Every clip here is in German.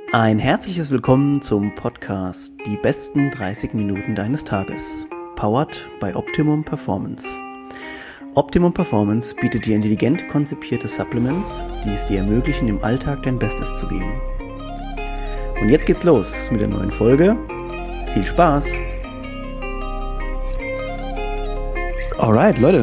Ein herzliches Willkommen zum Podcast Die besten 30 Minuten deines Tages, powered by Optimum Performance. Optimum Performance bietet dir intelligent konzipierte Supplements, die es dir ermöglichen, im Alltag dein Bestes zu geben. Und jetzt geht's los mit der neuen Folge. Viel Spaß! Alright, Leute,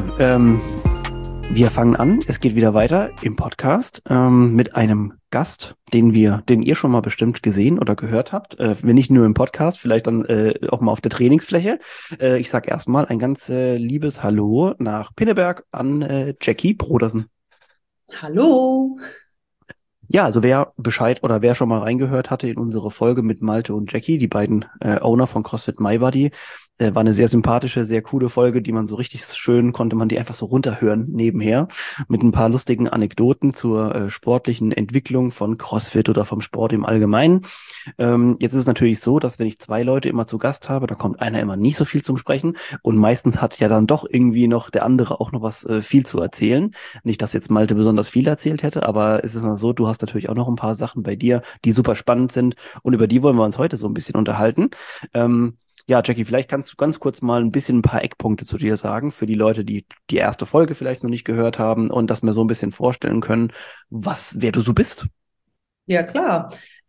wir fangen an. Es geht wieder weiter im Podcast mit einem Gast, den ihr schon mal bestimmt gesehen oder gehört habt. Wenn nicht nur im Podcast, vielleicht dann auch mal auf der Trainingsfläche. Ich sage erstmal ein ganz liebes Hallo nach Pinneberg an Jackie Brodersen. Hallo. Ja, also wer Bescheid oder wer schon mal reingehört hatte in unsere Folge mit Malte und Jackie, die beiden Owner von CrossFit MyBody, war eine sehr sympathische, sehr coole Folge, die man so richtig schön, konnte man die einfach so runterhören nebenher, mit ein paar lustigen Anekdoten zur sportlichen Entwicklung von CrossFit oder vom Sport im Allgemeinen. Jetzt ist es natürlich so, dass wenn ich zwei Leute immer zu Gast habe, da kommt einer immer nicht so viel zum Sprechen und meistens hat ja dann doch irgendwie noch der andere auch noch was viel zu erzählen. Nicht, dass jetzt Malte besonders viel erzählt hätte, aber es ist noch so, du hast natürlich auch noch ein paar Sachen bei dir, die super spannend sind und über die wollen wir uns heute so ein bisschen unterhalten. Ja, Jackie, vielleicht kannst du ganz kurz mal ein paar Eckpunkte zu dir sagen, für die Leute, die die erste Folge vielleicht noch nicht gehört haben und dass wir so ein bisschen vorstellen können, wer du so bist. Ja, klar.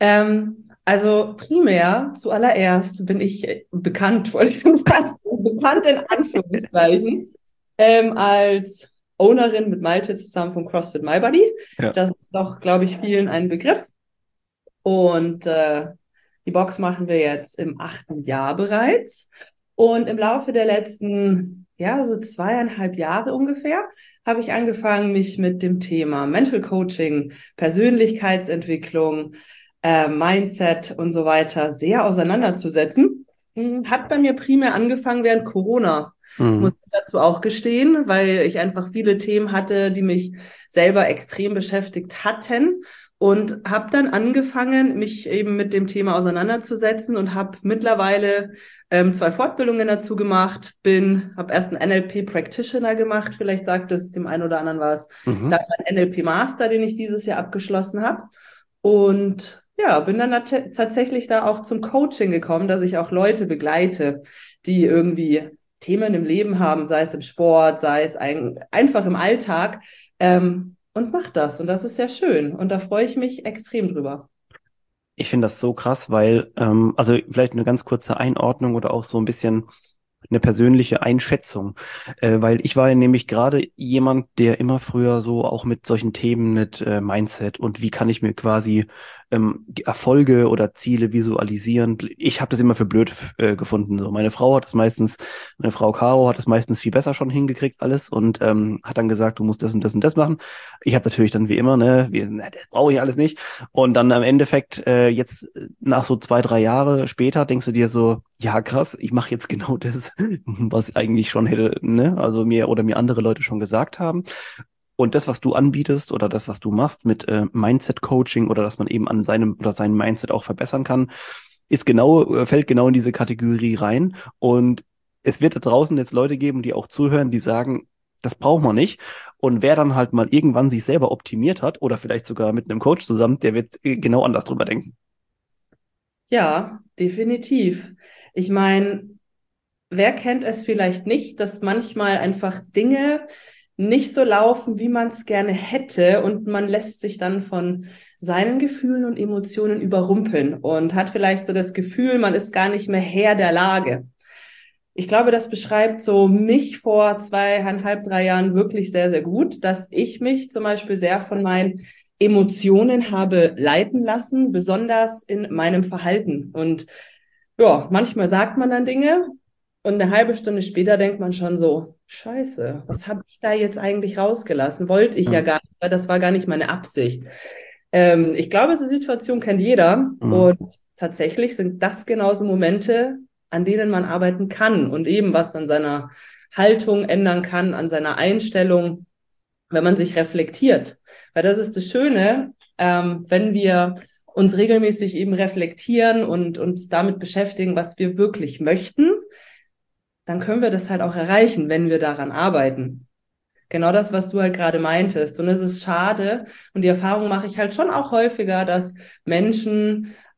Also primär, zuallererst bin ich bekannt, wollte ich schon fast sagen, bekannt in Anführungszeichen, als Ownerin mit Malte zusammen von CrossFit MyBody. Ja. Das ist doch, glaube ich, vielen ein Begriff. Und die Box machen wir jetzt im 8. Jahr bereits. Und im Laufe der letzten, ja, so 2,5 Jahre ungefähr, habe ich angefangen, mich mit dem Thema Mental Coaching, Persönlichkeitsentwicklung, Mindset und so weiter sehr auseinanderzusetzen. Hat bei mir primär angefangen während Corona, muss Mhm. ich dazu auch gestehen, weil ich einfach viele Themen hatte, die mich selber extrem beschäftigt hatten. Und habe dann angefangen, mich eben mit dem Thema auseinanderzusetzen und habe mittlerweile 2 Fortbildungen dazu gemacht, habe erst einen NLP-Practitioner gemacht, vielleicht sagt es dem einen oder anderen was, Mhm. dann einen NLP-Master, den ich dieses Jahr abgeschlossen habe. Und ja, bin dann tatsächlich da auch zum Coaching gekommen, dass ich auch Leute begleite, die irgendwie Themen im Leben haben, sei es im Sport, sei es einfach im Alltag. Und macht das. Und das ist sehr schön. Und da freue ich mich extrem drüber. Ich finde das so krass, weil, also vielleicht eine ganz kurze Einordnung oder auch so ein bisschen eine persönliche Einschätzung, weil ich war ja nämlich gerade jemand, der immer früher so auch mit solchen Themen mit Mindset und wie kann ich mir quasi Erfolge oder Ziele visualisieren. Ich habe das immer für blöd gefunden. So, meine Frau Caro hat es meistens viel besser schon hingekriegt alles und hat dann gesagt, du musst das und das und das machen. Ich habe natürlich dann wie immer, das brauche ich alles nicht. Und dann am Endeffekt jetzt nach so 2, 3 Jahre später denkst du dir so, ja krass, ich mache jetzt genau das, was ich eigentlich schon hätte, ne? Also mir andere Leute schon gesagt haben. Und das, was du anbietest oder das, was du machst mit Mindset-Coaching oder dass man eben an seinem oder seinem Mindset auch verbessern kann, fällt genau in diese Kategorie rein. Und es wird da draußen jetzt Leute geben, die auch zuhören, die sagen, das braucht man nicht. Und wer dann halt mal irgendwann sich selber optimiert hat oder vielleicht sogar mit einem Coach zusammen, der wird genau anders drüber denken. Ja, definitiv. Ich meine, wer kennt es vielleicht nicht, dass manchmal einfach Dinge nicht so laufen, wie man es gerne hätte und man lässt sich dann von seinen Gefühlen und Emotionen überrumpeln und hat vielleicht so das Gefühl, man ist gar nicht mehr Herr der Lage. Ich glaube, das beschreibt so mich vor 2,5, 3 Jahren wirklich sehr, sehr gut, dass ich mich zum Beispiel sehr von meinen Emotionen habe leiten lassen, besonders in meinem Verhalten. Und ja, manchmal sagt man dann Dinge und eine halbe Stunde später denkt man schon so, Scheiße, was habe ich da jetzt eigentlich rausgelassen? Wollte ich ja Ja. gar nicht, weil das war gar nicht meine Absicht. Ich glaube, diese Situation kennt jeder Mhm. und tatsächlich sind das genauso Momente, an denen man arbeiten kann und eben was an seiner Haltung ändern kann, an seiner Einstellung, wenn man sich reflektiert. Weil das ist das Schöne, wenn wir uns regelmäßig eben reflektieren und uns damit beschäftigen, was wir wirklich möchten, dann können wir das halt auch erreichen, wenn wir daran arbeiten. Genau das, was du halt gerade meintest. Und es ist schade, und die Erfahrung mache ich halt schon auch häufiger, dass Menschen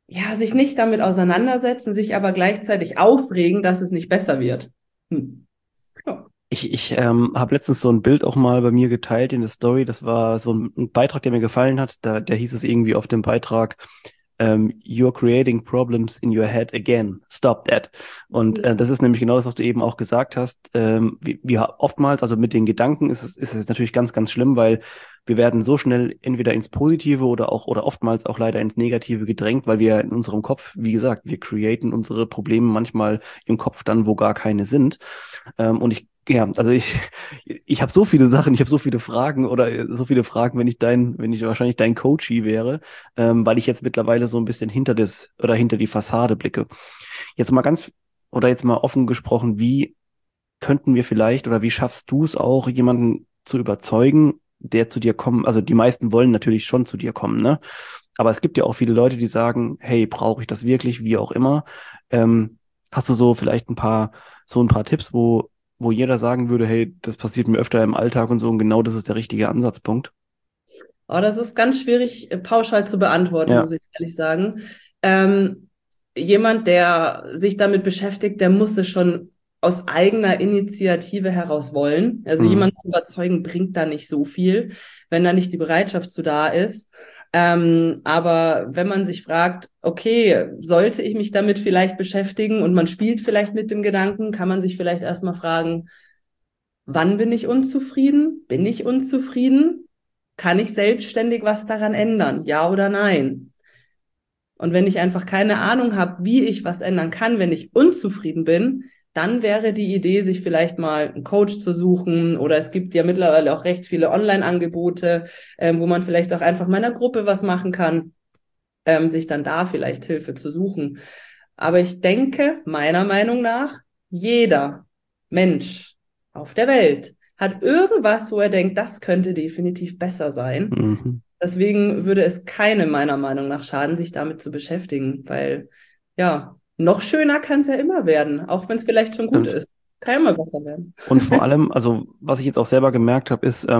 ja, sich nicht damit auseinandersetzen, sich aber gleichzeitig aufregen, dass es nicht besser wird. Ja. Ich habe letztens so ein Bild auch mal bei mir geteilt in der Story. Das war so ein Beitrag, der mir gefallen hat. Da hieß es irgendwie auf dem Beitrag, You're creating problems in your head again. Stop that. Und das ist nämlich genau das, was du eben auch gesagt hast. Wie oftmals, also mit den Gedanken ist es natürlich ganz, ganz schlimm, weil wir werden so schnell entweder ins Positive oder oftmals auch leider ins Negative gedrängt, weil wir in unserem Kopf, wie gesagt, wir createn unsere Probleme manchmal im Kopf dann, wo gar keine sind. Und also ich habe so viele Sachen, ich habe so viele Fragen oder so viele Fragen, wenn ich wahrscheinlich dein Coachie wäre, weil ich jetzt mittlerweile so ein bisschen hinter die Fassade blicke. Jetzt mal jetzt mal offen gesprochen, wie könnten wir vielleicht oder wie schaffst du es auch, jemanden zu überzeugen, der zu dir kommen, also die meisten wollen natürlich schon zu dir kommen, ne? Aber es gibt ja auch viele Leute, die sagen, hey, brauche ich das wirklich, wie auch immer. Hast du so vielleicht so ein paar Tipps, wo jeder sagen würde, hey, das passiert mir öfter im Alltag und so, und genau das ist der richtige Ansatzpunkt? Oh, das ist ganz schwierig, pauschal zu beantworten, Ja. muss ich ehrlich sagen. Ähm, Jemand, der sich damit beschäftigt, der muss es schon aus eigener Initiative heraus wollen. Also Mhm. jemand zu überzeugen, bringt da nicht so viel, wenn da nicht die Bereitschaft zu da ist. Aber wenn man sich fragt, okay, sollte ich mich damit vielleicht beschäftigen und man spielt vielleicht mit dem Gedanken, kann man sich vielleicht erstmal fragen, wann bin ich unzufrieden? Bin ich unzufrieden? Kann ich selbstständig was daran ändern? Ja oder nein? Und wenn ich einfach keine Ahnung habe, wie ich was ändern kann, wenn ich unzufrieden bin, dann wäre die Idee, sich vielleicht mal einen Coach zu suchen. Oder es gibt ja mittlerweile auch recht viele Online-Angebote, wo man vielleicht auch einfach in meiner Gruppe was machen kann, sich dann da vielleicht Hilfe zu suchen. Aber ich denke, meiner Meinung nach, jeder Mensch auf der Welt hat irgendwas, wo er denkt, das könnte definitiv besser sein. Mhm. Deswegen würde es keinem meiner Meinung nach schaden, sich damit zu beschäftigen, weil ja, noch schöner kann es ja immer werden, auch wenn es vielleicht schon gut Stimmt. ist. Kann ja immer besser werden. Und vor allem, also was ich jetzt auch selber gemerkt habe, ist,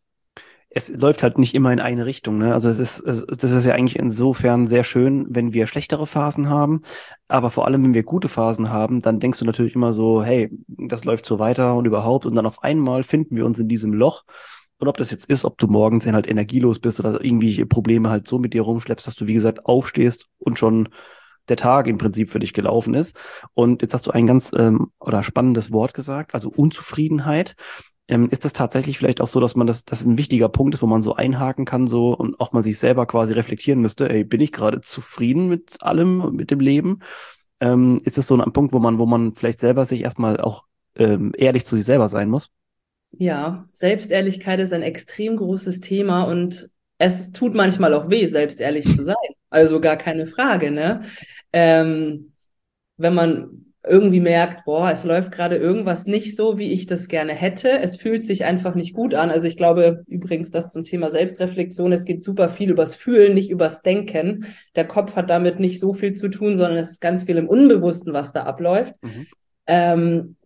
es läuft halt nicht immer in eine Richtung, ne? Das ist ja eigentlich insofern sehr schön, wenn wir schlechtere Phasen haben, aber vor allem, wenn wir gute Phasen haben, dann denkst du natürlich immer so, hey, das läuft so weiter und überhaupt, und dann auf einmal finden wir uns in diesem Loch. Und ob das jetzt ist, ob du morgens dann halt energielos bist oder irgendwie Probleme halt so mit dir rumschleppst, dass du, wie gesagt, aufstehst und schon der Tag im Prinzip für dich gelaufen ist. Und jetzt hast du ein ganz oder spannendes Wort gesagt, also Unzufriedenheit. Ist das tatsächlich vielleicht auch so, dass das ein wichtiger Punkt ist, wo man so einhaken kann, so, und auch mal sich selber quasi reflektieren müsste, ey, bin ich gerade zufrieden mit allem, mit dem Leben? Ist das so ein Punkt, wo man vielleicht selber sich erstmal auch ehrlich zu sich selber sein muss? Ja, Selbstehrlichkeit ist ein extrem großes Thema und es tut manchmal auch weh, selbstehrlich zu sein. Also gar keine Frage, ne? Ähm, Wenn man irgendwie merkt, boah, es läuft gerade irgendwas nicht so, wie ich das gerne hätte. Es fühlt sich einfach nicht gut an. Also ich glaube übrigens, das zum Thema Selbstreflexion, es geht super viel übers Fühlen, nicht übers Denken. Der Kopf hat damit nicht so viel zu tun, sondern es ist ganz viel im Unbewussten, was da abläuft. Mhm. Ähm,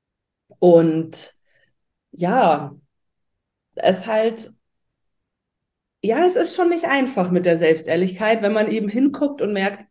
und ja, es halt, ja, es ist schon nicht einfach mit der Selbstehrlichkeit, wenn man eben hinguckt und merkt,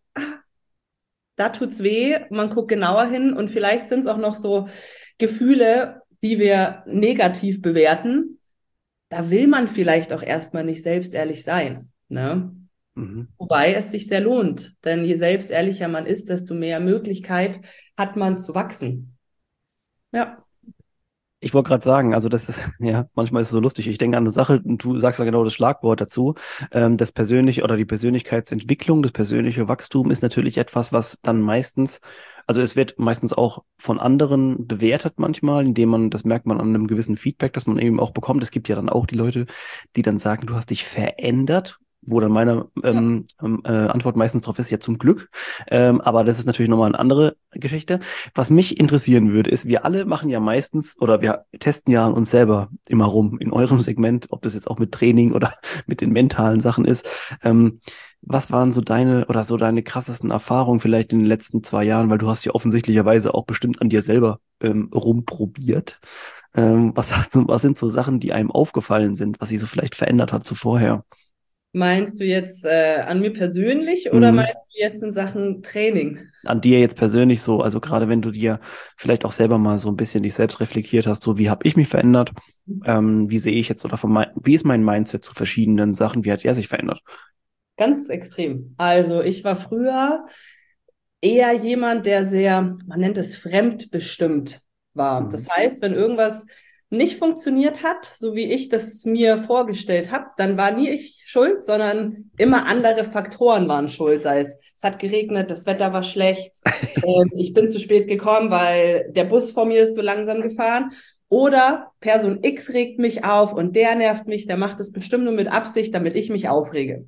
da tut's weh, man guckt genauer hin und vielleicht sind es auch noch so Gefühle, die wir negativ bewerten. Da will man vielleicht auch erstmal nicht selbstehrlich sein, ne? Mhm. Wobei es sich sehr lohnt, denn je selbstehrlicher man ist, desto mehr Möglichkeit hat man zu wachsen. Ja. Ich wollte gerade sagen, also das ist, ja, manchmal ist es so lustig. Ich denke an eine Sache, und du sagst ja genau das Schlagwort dazu. Das persönliche oder die Persönlichkeitsentwicklung, das persönliche Wachstum ist natürlich etwas, was dann meistens, also es wird meistens auch von anderen bewertet manchmal, indem man, das merkt man an einem gewissen Feedback, das man eben auch bekommt. Es gibt ja dann auch die Leute, die dann sagen, du hast dich verändert, wo dann meine Ja. Antwort meistens drauf ist, ja, zum Glück. Aber das ist natürlich nochmal eine andere Geschichte. Was mich interessieren würde, ist, wir alle machen ja meistens oder wir testen ja an uns selber immer rum in eurem Segment, ob das jetzt auch mit Training oder mit den mentalen Sachen ist. Was waren so deine krassesten Erfahrungen vielleicht in den letzten 2 Jahren, weil du hast ja offensichtlicherweise auch bestimmt an dir selber rumprobiert. Was sind so Sachen, die einem aufgefallen sind, was sich so vielleicht verändert hat zu vorher? Meinst du jetzt an mir persönlich oder Mhm. meinst du jetzt in Sachen Training? An dir jetzt persönlich so, also gerade wenn du dir vielleicht auch selber mal so ein bisschen dich selbst reflektiert hast, so wie habe ich mich verändert, wie sehe ich jetzt oder wie ist mein Mindset zu verschiedenen Sachen, wie hat er sich verändert? Ganz extrem. Also ich war früher eher jemand, der sehr, man nennt es fremdbestimmt war. Mhm. Das heißt, wenn irgendwas nicht funktioniert hat, so wie ich das mir vorgestellt habe, dann war nie ich schuld, sondern immer andere Faktoren waren schuld. Sei es hat geregnet, das Wetter war schlecht, ich bin zu spät gekommen, weil der Bus vor mir ist so langsam gefahren. Oder Person X regt mich auf und der nervt mich, der macht es bestimmt nur mit Absicht, damit ich mich aufrege.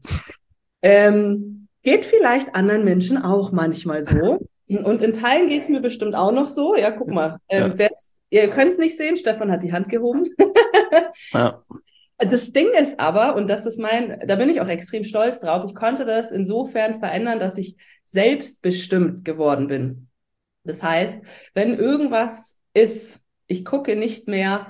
Geht vielleicht anderen Menschen auch manchmal so. Und in Teilen geht es mir bestimmt auch noch so. Ja, guck mal. Ja, Ihr könnt es nicht sehen, Stefan hat die Hand gehoben. ja, Das Ding ist aber, und das ist da bin ich auch extrem stolz drauf, ich konnte das insofern verändern, dass ich selbstbestimmt geworden bin. Das heißt, wenn irgendwas ist, ich gucke nicht mehr,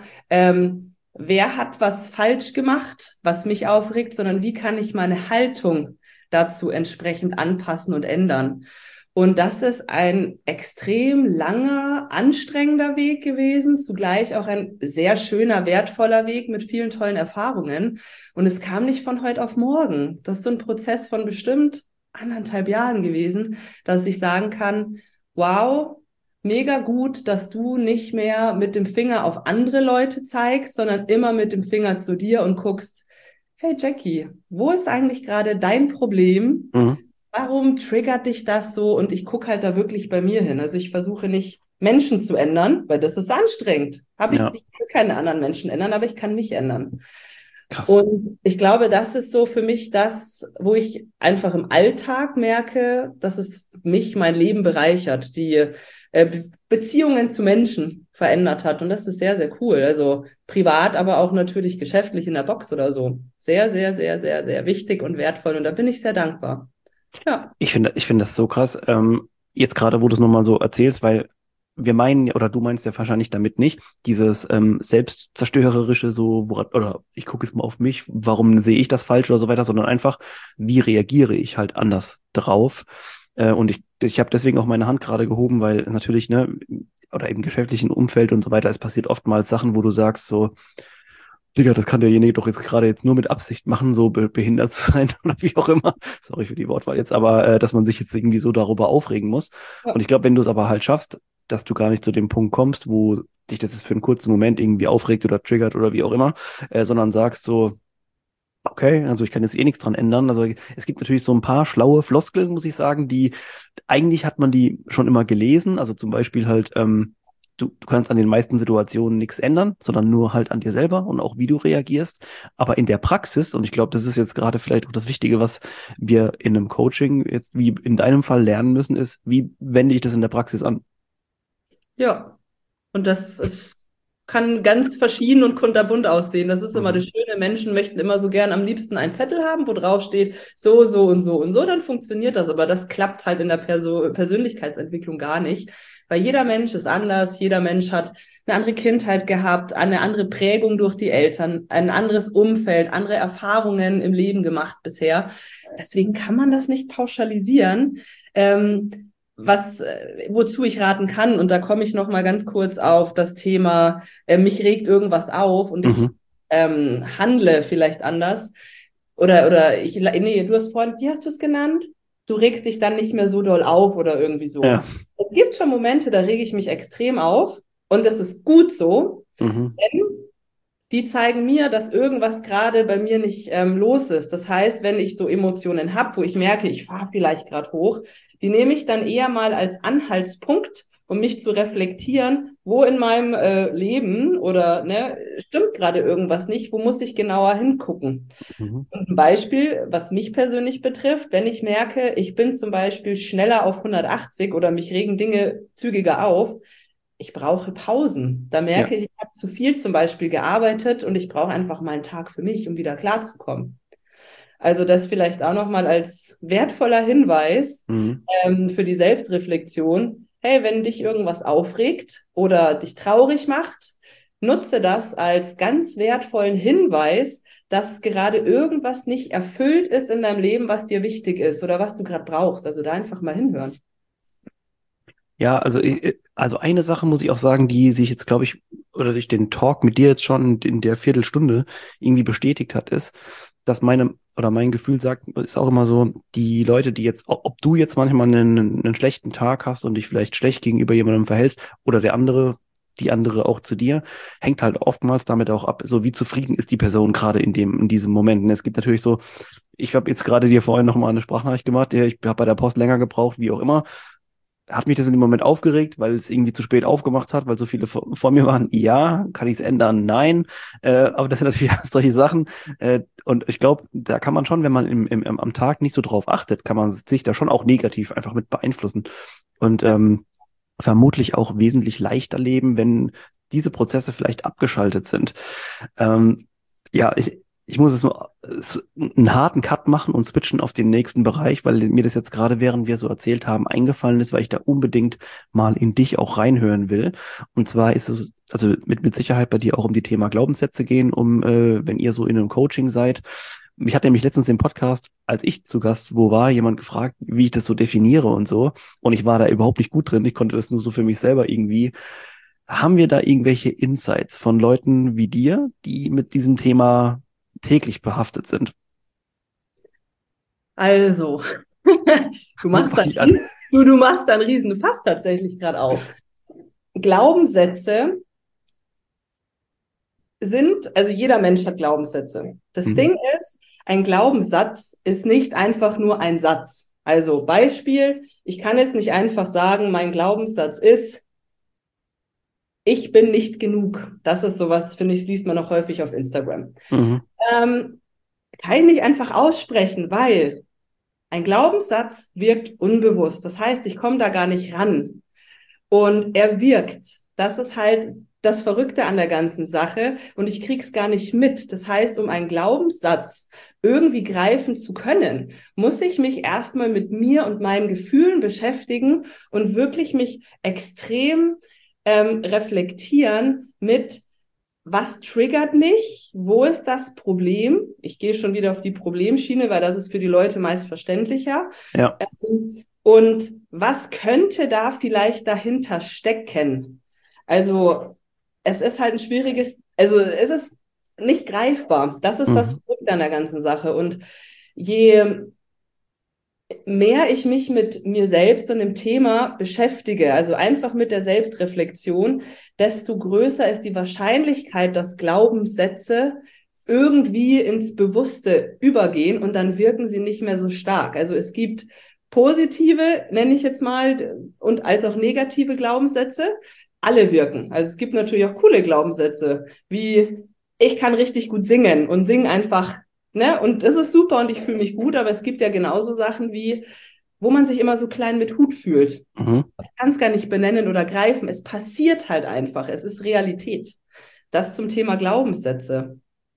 wer hat was falsch gemacht, was mich aufregt, sondern wie kann ich meine Haltung dazu entsprechend anpassen und ändern. Und das ist ein extrem langer, anstrengender Weg gewesen, zugleich auch ein sehr schöner, wertvoller Weg mit vielen tollen Erfahrungen. Und es kam nicht von heute auf morgen. Das ist so ein Prozess von bestimmt 1,5 Jahren gewesen, dass ich sagen kann, wow, mega gut, dass du nicht mehr mit dem Finger auf andere Leute zeigst, sondern immer mit dem Finger zu dir und guckst, hey Jackie, wo ist eigentlich gerade dein Problem? mhm. Warum triggert dich das so? Und ich gucke halt da wirklich bei mir hin. Also ich versuche nicht Menschen zu ändern, weil das ist anstrengend. Ja, Ich kann keine anderen Menschen ändern, aber ich kann mich ändern. krass. Und ich glaube, das ist so für mich das, wo ich einfach im Alltag merke, dass es mich, mein Leben bereichert, die Beziehungen zu Menschen verändert hat. Und das ist sehr, sehr cool. Also privat, aber auch natürlich geschäftlich in der Box oder so. Sehr, sehr, sehr, sehr, sehr wichtig und wertvoll. Und da bin ich sehr dankbar. Ja. Ich finde das so krass, jetzt gerade, wo du es nochmal so erzählst, weil wir meinen, oder du meinst ja wahrscheinlich damit nicht, dieses selbstzerstörerische, so, oder ich gucke jetzt mal auf mich, warum sehe ich das falsch oder so weiter, sondern einfach, wie reagiere ich halt anders drauf. Und ich habe deswegen auch meine Hand gerade gehoben, weil natürlich, ne, oder im geschäftlichen Umfeld und so weiter, es passiert oftmals Sachen, wo du sagst, so, Digga, das kann derjenige doch jetzt gerade jetzt nur mit Absicht machen, so behindert zu sein oder wie auch immer. Sorry für die Wortwahl jetzt, aber dass man sich jetzt irgendwie so darüber aufregen muss. Und Ja. ich glaube, wenn du es aber halt schaffst, dass du gar nicht zu dem Punkt kommst, wo dich das jetzt für einen kurzen Moment irgendwie aufregt oder triggert oder wie auch immer, sondern sagst so, okay, also ich kann jetzt eh nichts dran ändern. Also es gibt natürlich so ein paar schlaue Floskeln, muss ich sagen, die eigentlich hat man die schon immer gelesen. Also zum Beispiel halt, du kannst an den meisten Situationen nichts ändern, sondern nur halt an dir selber und auch wie du reagierst. Aber in der Praxis, und ich glaube, das ist jetzt gerade vielleicht auch das Wichtige, was wir in einem Coaching jetzt wie in deinem Fall lernen müssen, ist, wie wende ich das in der Praxis an? Ja. Und kann ganz verschieden und kunterbunt aussehen. Das ist immer das Mhm. Schöne. Menschen möchten immer so gern am liebsten einen Zettel haben, wo drauf steht, so, so und so und so, dann funktioniert das. Aber das klappt halt in der Persönlichkeitsentwicklung gar nicht. Weil jeder Mensch ist anders, jeder Mensch hat eine andere Kindheit gehabt, eine andere Prägung durch die Eltern, ein anderes Umfeld, andere Erfahrungen im Leben gemacht bisher. Deswegen kann man das nicht pauschalisieren. Wozu ich raten kann, und da komme ich noch mal ganz kurz auf das Thema, mich regt irgendwas auf und ich Mhm. handle vielleicht anders. Nee, du hast vorhin, wie hast du es genannt? Du regst dich dann nicht mehr so doll auf oder irgendwie Ja. so. Es gibt schon Momente, da rege ich mich extrem auf und das ist gut so. Mhm. Die zeigen mir, dass irgendwas gerade bei mir nicht los ist. Das heißt, wenn ich so Emotionen habe, wo ich merke, ich fahre vielleicht gerade hoch, die nehme ich dann eher mal als Anhaltspunkt, um mich zu reflektieren, wo in meinem Leben oder ne, stimmt gerade irgendwas nicht, wo muss ich genauer hingucken. Mhm. Und ein Beispiel, was mich persönlich betrifft, wenn ich merke, ich bin zum Beispiel schneller auf 180 oder mich regen Dinge zügiger auf, ich brauche Pausen. Da Ja. merke ich, ich habe zu viel zum Beispiel gearbeitet und ich brauche einfach mal einen Tag für mich, um wieder klarzukommen. Also das vielleicht auch nochmal als wertvoller Hinweis Mhm. für die Selbstreflexion. Hey, wenn dich irgendwas aufregt oder dich traurig macht, nutze das als ganz wertvollen Hinweis, dass gerade irgendwas nicht erfüllt ist in deinem Leben, was dir wichtig ist oder was du gerade brauchst. Also da einfach mal hinhören. Ja, also eine Sache muss ich auch sagen, die sich jetzt, glaube ich, oder durch den Talk mit dir jetzt schon in der Viertelstunde irgendwie bestätigt hat, ist, dass mein Gefühl sagt, ist auch immer so, die Leute, die jetzt, ob du jetzt manchmal einen schlechten Tag hast und dich vielleicht schlecht gegenüber jemandem verhältst oder die andere auch zu dir, hängt halt oftmals damit auch ab, so wie zufrieden ist die Person gerade in diesem Moment. Und es gibt natürlich so, ich habe jetzt gerade dir vorhin nochmal eine Sprachnachricht gemacht, ja, ich habe bei der Post länger gebraucht, wie auch immer. Hat mich das in dem Moment aufgeregt, weil es irgendwie zu spät aufgemacht hat, weil so viele vor mir waren? Ja. Kann ich es ändern? Nein. Aber das sind natürlich solche Sachen. Und ich glaube, da kann man schon, wenn man am Tag nicht so drauf achtet, kann man sich da schon auch negativ einfach mit beeinflussen. Und vermutlich auch wesentlich leichter leben, wenn diese Prozesse vielleicht abgeschaltet sind. Ja, ich muss einen harten Cut machen und switchen auf den nächsten Bereich, weil mir das jetzt gerade, während wir so erzählt haben, eingefallen ist, weil ich da unbedingt mal in dich auch reinhören will. Und zwar ist es also mit Sicherheit bei dir auch um die Thema Glaubenssätze gehen, wenn ihr so in einem Coaching seid. Mich hat nämlich letztens im Podcast, als ich zu Gast wo war, jemand gefragt, wie ich das so definiere und so. Und ich war da überhaupt nicht gut drin. Ich konnte das nur so für mich selber irgendwie. Haben wir da irgendwelche Insights von Leuten wie dir, die mit diesem Thema täglich behaftet sind? Also, du Wo machst da, fange ich an? du machst da einen riesen Fass tatsächlich gerade auf. Glaubenssätze also jeder Mensch hat Glaubenssätze. Das Mhm. Ding ist, ein Glaubenssatz ist nicht einfach nur ein Satz. Also Beispiel, ich kann jetzt nicht einfach sagen, mein Glaubenssatz ist, ich bin nicht genug. Das ist sowas, finde ich, liest man noch häufig auf Instagram. Mhm. Ähm, Kann ich nicht einfach aussprechen, weil ein Glaubenssatz wirkt unbewusst. Das heißt, ich komme da gar nicht ran. Und er wirkt. Das ist halt das Verrückte an der ganzen Sache. Und ich krieg's gar nicht mit. Das heißt, um einen Glaubenssatz irgendwie greifen zu können, muss ich mich erstmal mit mir und meinen Gefühlen beschäftigen und wirklich mich extrem reflektieren mit, was triggert mich? Wo ist das Problem? Ich gehe schon wieder auf die Problemschiene, weil das ist für die Leute meist verständlicher. Ja. Und was könnte da vielleicht dahinter stecken? Also, es ist halt ein schwieriges, also es ist nicht greifbar. Das ist das Mhm. Verrückte an der ganzen Sache. Und je mehr ich mich mit mir selbst und dem Thema beschäftige, also einfach mit der Selbstreflexion, desto größer ist die Wahrscheinlichkeit, dass Glaubenssätze irgendwie ins Bewusste übergehen und dann wirken sie nicht mehr so stark. Also es gibt positive, nenne ich jetzt mal, und als auch negative Glaubenssätze. Alle wirken. Also es gibt natürlich auch coole Glaubenssätze, wie ich kann richtig gut singen und sing einfach, ne? Und das ist super und ich fühle mich gut, aber es gibt ja genauso Sachen wie, wo man sich immer so klein mit Hut fühlt. Mhm. Ich kann es gar nicht benennen oder greifen. Es passiert halt einfach. Es ist Realität. Das zum Thema Glaubenssätze.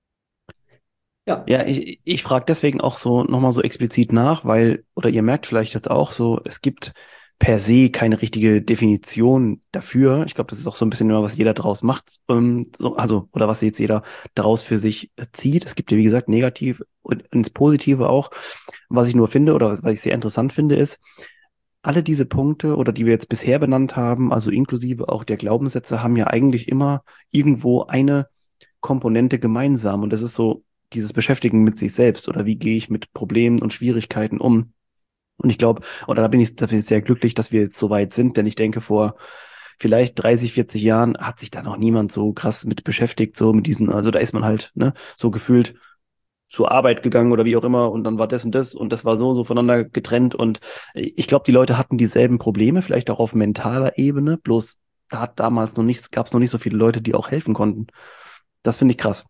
Ja. Ja, ich frage deswegen auch so nochmal so explizit nach, weil, oder ihr merkt vielleicht jetzt auch so, es gibt per se keine richtige Definition dafür. Ich glaube, das ist auch so ein bisschen immer, was jeder daraus macht, oder was jetzt jeder daraus für sich zieht. Es gibt ja, wie gesagt, negativ und ins Positive auch. Was ich nur finde, oder was ich sehr interessant finde, ist, alle diese Punkte oder die wir jetzt bisher benannt haben, also inklusive auch der Glaubenssätze, haben ja eigentlich immer irgendwo eine Komponente gemeinsam. Und das ist so dieses Beschäftigen mit sich selbst oder wie gehe ich mit Problemen und Schwierigkeiten um. Und ich glaube, oder da bin ich sehr glücklich, dass wir jetzt so weit sind, denn ich denke, vor vielleicht 30, 40 Jahren hat sich da noch niemand so krass mit beschäftigt, so mit diesen, also da ist man halt, ne, so gefühlt zur Arbeit gegangen oder wie auch immer und dann war das und das war so voneinander getrennt und ich glaube, die Leute hatten dieselben Probleme, vielleicht auch auf mentaler Ebene, bloß da hat damals noch nichts, gab es noch nicht so viele Leute, die auch helfen konnten. Das finde ich krass.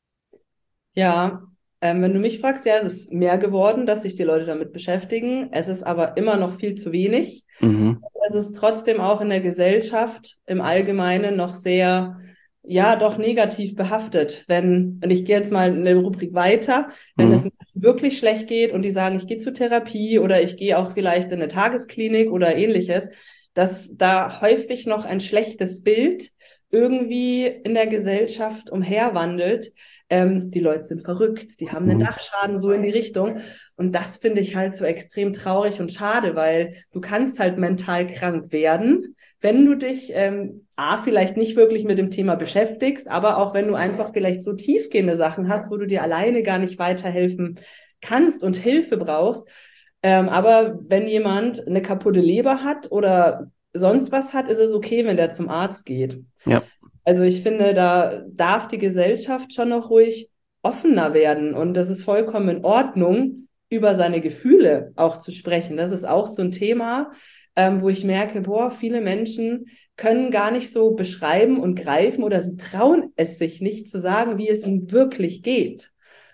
Ja, wenn du mich fragst, ja, es ist mehr geworden, dass sich die Leute damit beschäftigen. Es ist aber immer noch viel zu wenig. Mhm. Es ist trotzdem auch in der Gesellschaft im Allgemeinen noch sehr, ja, doch negativ behaftet. Und ich gehe jetzt mal in der Rubrik weiter, wenn es Mhm. Menschen wirklich schlecht geht und die sagen, ich gehe zur Therapie oder ich gehe auch vielleicht in eine Tagesklinik oder ähnliches, dass da häufig noch ein schlechtes Bild irgendwie in der Gesellschaft umherwandelt. Die Leute sind verrückt, die haben einen Dachschaden, so in die Richtung. Und das finde ich halt so extrem traurig und schade, weil du kannst halt mental krank werden, wenn du dich vielleicht nicht wirklich mit dem Thema beschäftigst, aber auch wenn du einfach vielleicht so tiefgehende Sachen hast, wo du dir alleine gar nicht weiterhelfen kannst und Hilfe brauchst. Aber wenn jemand eine kaputte Leber hat oder sonst was hat, ist es okay, wenn der zum Arzt geht. Ja. Also ich finde, da darf die Gesellschaft schon noch ruhig offener werden und das ist vollkommen in Ordnung, über seine Gefühle auch zu sprechen. Das ist auch so ein Thema, wo ich merke, boah, viele Menschen können gar nicht so beschreiben und greifen oder sie trauen es sich nicht zu sagen, wie es ihnen wirklich geht.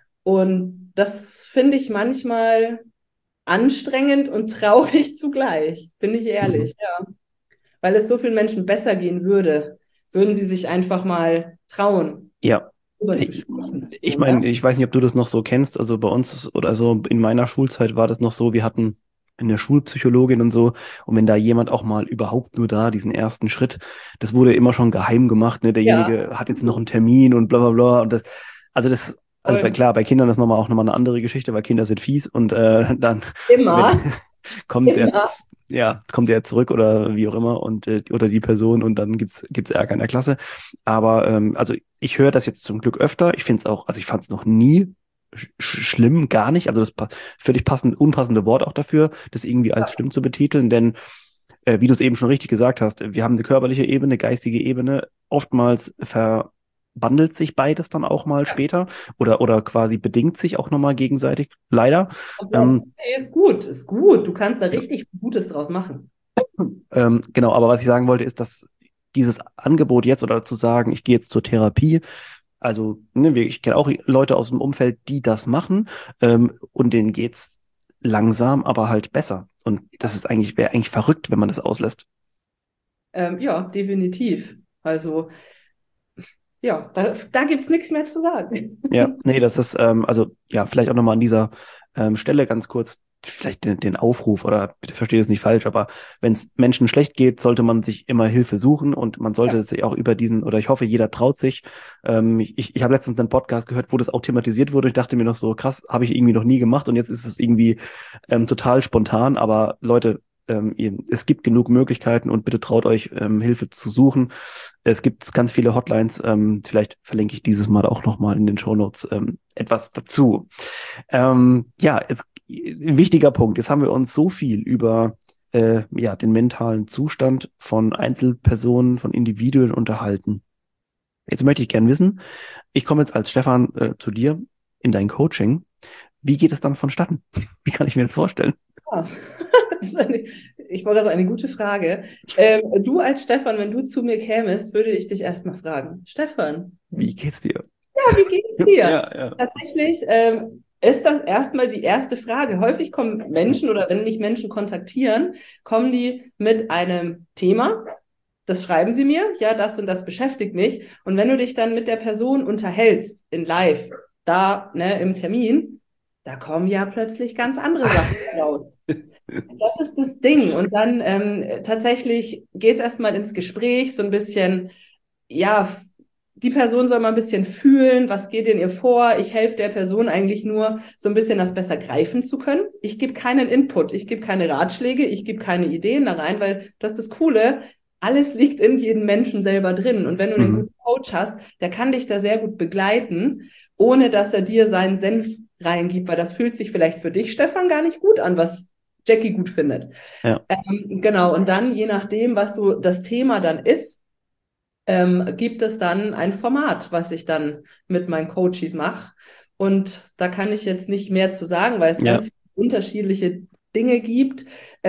Und das finde ich manchmal anstrengend und traurig zugleich, bin ich ehrlich, ja. Weil es so vielen Menschen besser gehen würde, würden sie sich einfach mal trauen, Ja. darüber zu Ich, sprechen. ich So, ne? meine, ich weiß nicht, ob du das noch so kennst. Also bei uns oder so in meiner Schulzeit war das noch so, wir hatten eine Schulpsychologin und so. Und wenn da jemand auch mal überhaupt nur da diesen ersten Schritt, das wurde immer schon geheim gemacht, ne? Ja, Derjenige hat jetzt noch einen Termin und bla bla bla. Und also voll. klar, bei Kindern ist noch mal eine andere Geschichte, weil Kinder sind fies und dann, wenn Immer, kommt er, immer. ja, kommt er zurück oder wie auch immer und oder die Person und dann gibt's Ärger in der Klasse. Aber also ich höre das jetzt zum Glück öfter. Ich finde es auch, also ich fand es noch nie schlimm, gar nicht. Also das völlig unpassende Wort auch dafür, das irgendwie als schlimm zu betiteln, denn wie du es eben schon richtig gesagt hast, wir haben eine körperliche Ebene, eine geistige Ebene. Oftmals verbandelt sich beides dann auch mal später oder quasi bedingt sich auch nochmal gegenseitig, leider. Komplett. Ähm, Nee, ist gut, ist gut. Du kannst da ja. richtig Gutes draus machen. Genau, aber was ich sagen wollte, ist, dass dieses Angebot jetzt oder zu sagen, ich gehe jetzt zur Therapie, also ne, ich kenne auch Leute aus dem Umfeld, die das machen und denen geht's langsam, aber halt besser. Und das ist eigentlich, wäre eigentlich verrückt, wenn man das auslässt. Ja, definitiv. Also, ja, da gibt es nichts mehr zu sagen. Ja, nee, das ist, also ja, vielleicht auch nochmal an dieser Stelle ganz kurz, vielleicht den Aufruf oder bitte versteht es nicht falsch, aber wenn es Menschen schlecht geht, sollte man sich immer Hilfe suchen und man sollte Ja. sich auch über diesen, oder ich hoffe, jeder traut sich. Ich habe letztens einen Podcast gehört, wo das auch thematisiert wurde. Ich dachte mir noch so, krass, habe ich irgendwie noch nie gemacht und jetzt ist es irgendwie total spontan, aber Leute, es gibt genug Möglichkeiten und bitte traut euch, Hilfe zu suchen. Es gibt ganz viele Hotlines. Vielleicht verlinke ich dieses Mal auch nochmal in den Shownotes etwas dazu. Ja, jetzt ein wichtiger Punkt. Jetzt haben wir uns so viel über ja, den mentalen Zustand von Einzelpersonen, von Individuen unterhalten. Jetzt möchte ich gern wissen, ich komme jetzt als Stefan zu dir in dein Coaching. Wie geht es dann vonstatten? Wie kann ich mir das vorstellen? Ja. Das ist ich wollte das eine gute Frage. Du als Stefan, wenn du zu mir kämest, würde ich dich erstmal fragen, Stefan, Wie geht's dir? ja, wie geht's dir? Ja, ja. Tatsächlich ist das erstmal die erste Frage. Häufig kommen Menschen oder wenn mich Menschen kontaktieren, kommen die mit einem Thema. Das schreiben sie mir, ja, das und das beschäftigt mich. Und wenn du dich dann mit der Person unterhältst, in live, da, ne, im Termin, da kommen ja plötzlich ganz andere Sachen raus. Das ist das Ding. Und dann tatsächlich geht es erstmal ins Gespräch, so ein bisschen, ja, die Person soll mal ein bisschen fühlen, was geht in ihr vor. Ich helfe der Person eigentlich nur, so ein bisschen das besser greifen zu können. Ich gebe keinen Input, ich gebe keine Ratschläge, ich gebe keine Ideen da rein, weil das ist das Coole. Alles liegt in jedem Menschen selber drin. Und wenn du einen Mhm. guten Coach hast, der kann dich da sehr gut begleiten, ohne dass er dir seinen Senf reingibt, weil das fühlt sich vielleicht für dich, Stefan, gar nicht gut an, was Jackie gut findet. Ja, Genau, und dann, je nachdem, was so das Thema dann ist, gibt es dann ein Format, was ich dann mit meinen Coaches mache. Und da kann ich jetzt nicht mehr zu sagen, weil es ja. ganz unterschiedliche Dinge gibt.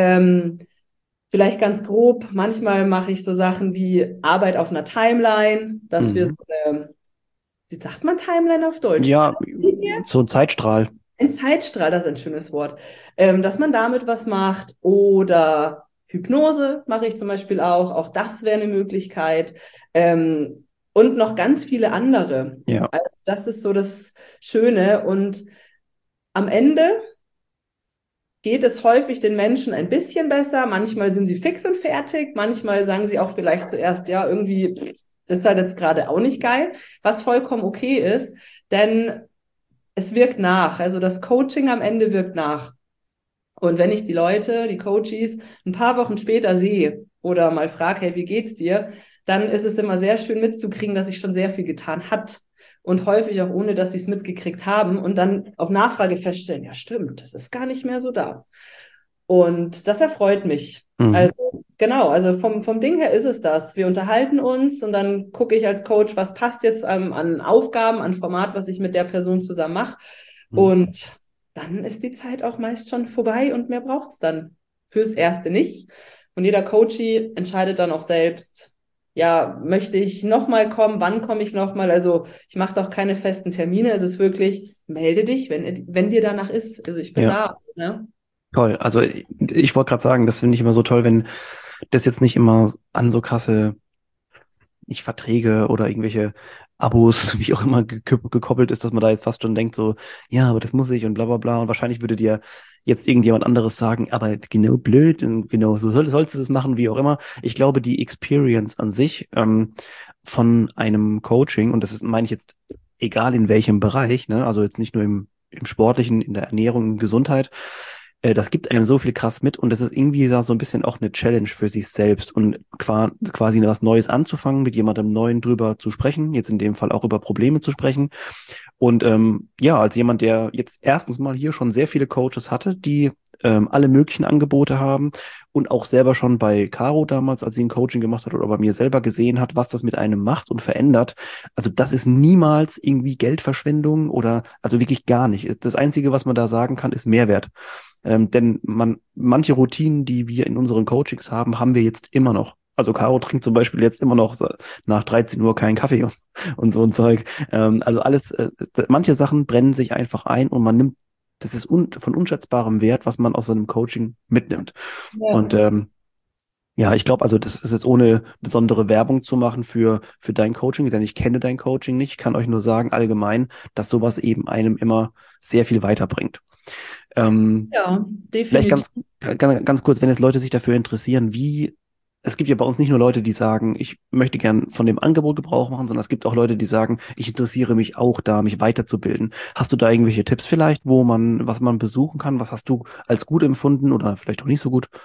Vielleicht ganz grob, manchmal mache ich so Sachen wie Arbeit auf einer Timeline, dass wir so Mhm. eine, wie sagt man Timeline auf Deutsch? Ja, so ein Zeitstrahl. Ein Zeitstrahl, das ist ein schönes Wort. Dass man damit was macht oder Hypnose mache ich zum Beispiel auch. Auch das wäre eine Möglichkeit. Und noch ganz viele andere. Ja, Also das ist so das Schöne. Und am Ende geht es häufig den Menschen ein bisschen besser. Manchmal sind sie fix und fertig. Manchmal sagen sie auch vielleicht zuerst, ja, irgendwie ist halt jetzt gerade auch nicht geil, was vollkommen okay ist, denn es wirkt nach. Also das Coaching am Ende wirkt nach. Und wenn ich die Leute, die Coaches, ein paar Wochen später sehe oder mal frage, hey, wie geht's dir? Dann ist es immer sehr schön mitzukriegen, dass sich schon sehr viel getan hat. Und häufig auch ohne, dass sie es mitgekriegt haben und dann auf Nachfrage feststellen, ja stimmt, das ist gar nicht mehr so da. Und das erfreut mich. Mhm. Also genau, also vom Ding her ist es das. Wir unterhalten uns und dann gucke ich als Coach, was passt jetzt an Aufgaben, an Format, was ich mit der Person zusammen mache. Mhm. Und dann ist die Zeit auch meist schon vorbei und mehr braucht es dann fürs Erste nicht. Und jeder Coachie entscheidet dann auch selbst, ja, möchte ich nochmal kommen, wann komme ich nochmal? Also ich mache doch keine festen Termine. Es ist wirklich, melde dich, wenn dir danach ist. Also ich bin Ja, da. Ne? toll. Also ich wollte gerade sagen, das finde ich immer so toll, wenn das jetzt nicht immer an so krasse, nicht Verträge oder irgendwelche Abos, wie auch immer, gekoppelt ist, dass man da jetzt fast schon denkt, so, ja, aber das muss ich und bla bla bla. Und wahrscheinlich würde dir jetzt irgendjemand anderes sagen, aber genau blöd und genau so sollst du das machen, wie auch immer. Ich glaube, die Experience an sich von einem Coaching, und das ist, meine ich jetzt, egal in welchem Bereich, ne, also jetzt nicht nur im Sportlichen, in der Ernährung, Gesundheit, das gibt einem so viel krass mit und das ist irgendwie so ein bisschen auch eine Challenge für sich selbst und quasi was Neues anzufangen, mit jemandem Neuen drüber zu sprechen, jetzt in dem Fall auch über Probleme zu sprechen. Und ja, als jemand, der jetzt erstens mal hier schon sehr viele Coaches hatte, die alle möglichen Angebote haben und auch selber schon bei Caro damals, als sie ein Coaching gemacht hat oder bei mir selber gesehen hat, was das mit einem macht und verändert. Also das ist niemals irgendwie Geldverschwendung oder also wirklich gar nicht. Das Einzige, was man da sagen kann, ist Mehrwert. Denn manche Routinen, die wir in unseren Coachings haben, haben wir jetzt immer noch. Also Caro trinkt zum Beispiel jetzt immer noch so nach 13 Uhr keinen Kaffee und so ein Zeug. Also alles, manche Sachen brennen sich einfach ein und man nimmt, das ist von unschätzbarem Wert, was man aus so einem Coaching mitnimmt. Und Ja. ja, ich glaube, also das ist jetzt ohne besondere Werbung zu machen für dein Coaching, denn ich kenne dein Coaching nicht. Ich kann euch nur sagen, allgemein, dass sowas eben einem immer sehr viel weiterbringt. Ja, Vielleicht definitiv. ganz kurz, wenn jetzt Leute sich dafür interessieren, es gibt ja bei uns nicht nur Leute, die sagen, ich möchte gern von dem Angebot Gebrauch machen, sondern es gibt auch Leute, die sagen, ich interessiere mich auch da, mich weiterzubilden. Hast du da irgendwelche Tipps vielleicht, was man besuchen kann? Was hast du als gut empfunden oder vielleicht auch nicht so gut?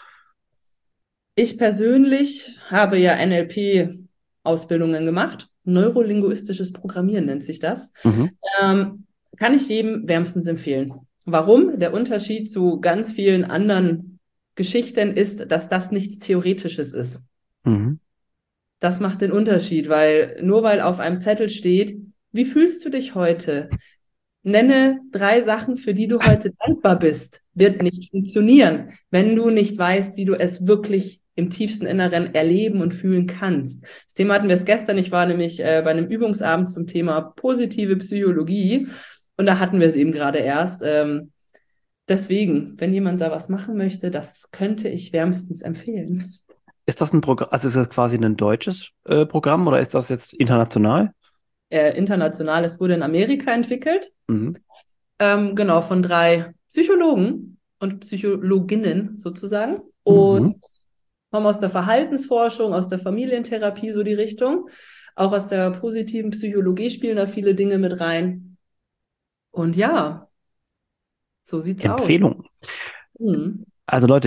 Ich persönlich habe ja NLP-Ausbildungen gemacht. Neurolinguistisches Programmieren nennt sich das. Mhm. Kann ich jedem wärmstens empfehlen. Warum? Der Unterschied zu ganz vielen anderen Geschichten ist, dass das nichts Theoretisches ist. Mhm. Das macht den Unterschied, weil nur weil auf einem Zettel steht, wie fühlst du dich heute? Nenne 3 Sachen, für die du heute dankbar bist, wird nicht funktionieren, wenn du nicht weißt, wie du es wirklich im tiefsten Inneren erleben und fühlen kannst. Das Thema hatten wir es gestern. Ich war nämlich bei einem Übungsabend zum Thema positive Psychologie und da hatten wir es eben gerade erst. Deswegen, wenn jemand da was machen möchte, das könnte ich wärmstens empfehlen. Ist das ein Programm, also ist das quasi ein deutsches Programm oder ist das jetzt international? International, es wurde in Amerika entwickelt. Mhm. Genau, von 3 Psychologen und Psychologinnen sozusagen. Und Mhm. kommen aus der Verhaltensforschung, aus der Familientherapie, so die Richtung. Auch aus der positiven Psychologie spielen da viele Dinge mit rein. Und ja, so sieht's aus. Empfehlung. Hm. Also Leute,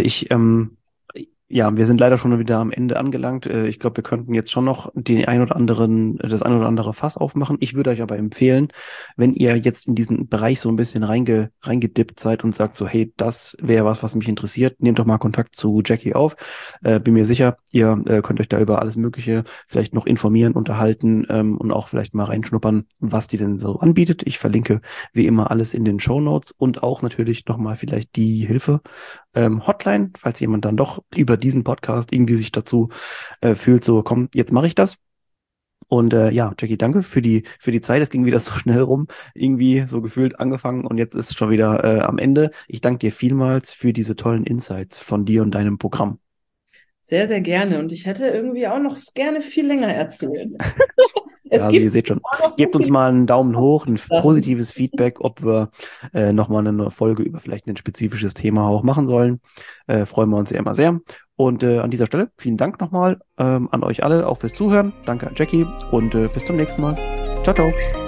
ja, wir sind leider schon wieder am Ende angelangt. Ich glaube, wir könnten jetzt schon noch das ein oder andere Fass aufmachen. Ich würde euch aber empfehlen, wenn ihr jetzt in diesen Bereich so ein bisschen reingedippt seid und sagt so, hey, das wäre was mich interessiert, nehmt doch mal Kontakt zu Jackie auf. Bin mir sicher, ihr könnt euch da über alles Mögliche vielleicht noch informieren, unterhalten und auch vielleicht mal reinschnuppern, was die denn so anbietet. Ich verlinke wie immer alles in den Shownotes und auch natürlich nochmal vielleicht die Hilfe Hotline, falls jemand dann doch über diesen Podcast irgendwie sich dazu fühlt, so komm, jetzt mache ich das. Und ja, Jackie, danke für die Zeit. Es ging wieder so schnell rum, irgendwie so gefühlt angefangen und jetzt ist es schon wieder am Ende. Ich danke dir vielmals für diese tollen Insights von dir und deinem Programm. Sehr, sehr gerne. Und ich hätte irgendwie auch noch gerne viel länger erzählt. Ja, Es also ihr gibt seht schon, auch noch so gebt uns viele mal einen Daumen hoch, ein Sachen. positives Feedback, ob wir nochmal eine Folge über vielleicht ein spezifisches Thema auch machen sollen. Freuen wir uns ja immer sehr. Und an dieser Stelle vielen Dank nochmal an euch alle, auch fürs Zuhören. Danke an Jackie und bis zum nächsten Mal. Ciao, ciao.